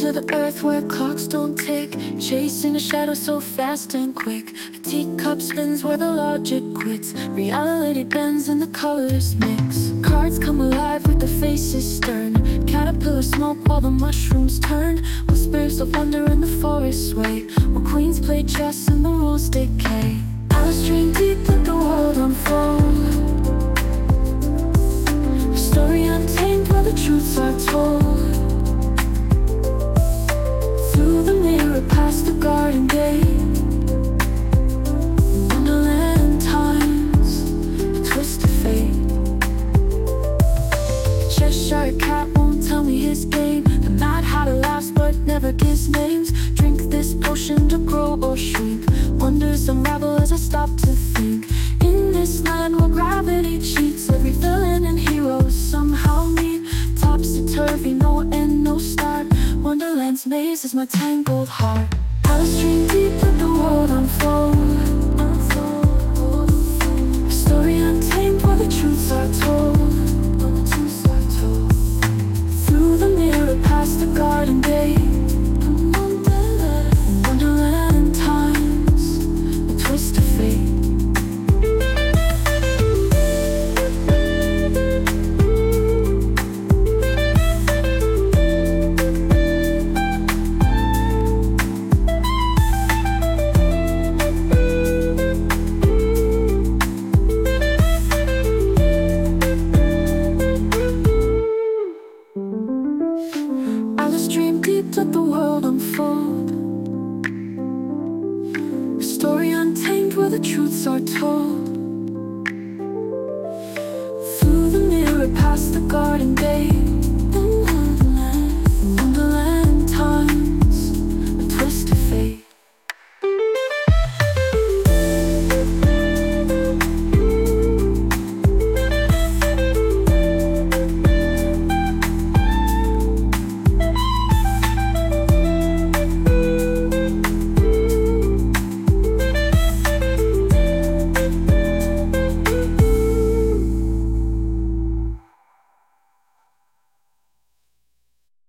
to the earth where clocks don't tick, chasing a shadow so fast and quick. A teacup spins where the logic quits, reality bends and the colors mix. Cards come alive with the faces stern, caterpillars smoke while the mushrooms turn. Whispers of wonder in the forest sway, while queens play chess and the rules decay. Alice dreamed deep, let the world unfold, a story untamed where the truths are told. Through the mirror, past the garden gate, wonderland times, a twist of fate. The Cheshire cat won't tell me his game, the mad hatter laughs but never gives names. Drink this potion to grow or shrink, wonders unravel as I stop to think. In this land where gravity cheats, every villain and hero somehow meet. Topsy-turvy, no end, no start, Wonderland's maze is my tangled heart. Alice dreamed deep, let the world unfold, a story untamed where the truths are told. Through the mirror, past the garden gate, wonderland times, a twist of fate. Dream deep, let the world unfold, a story untamed where the truths are told. Through the mirror, past the garden gate,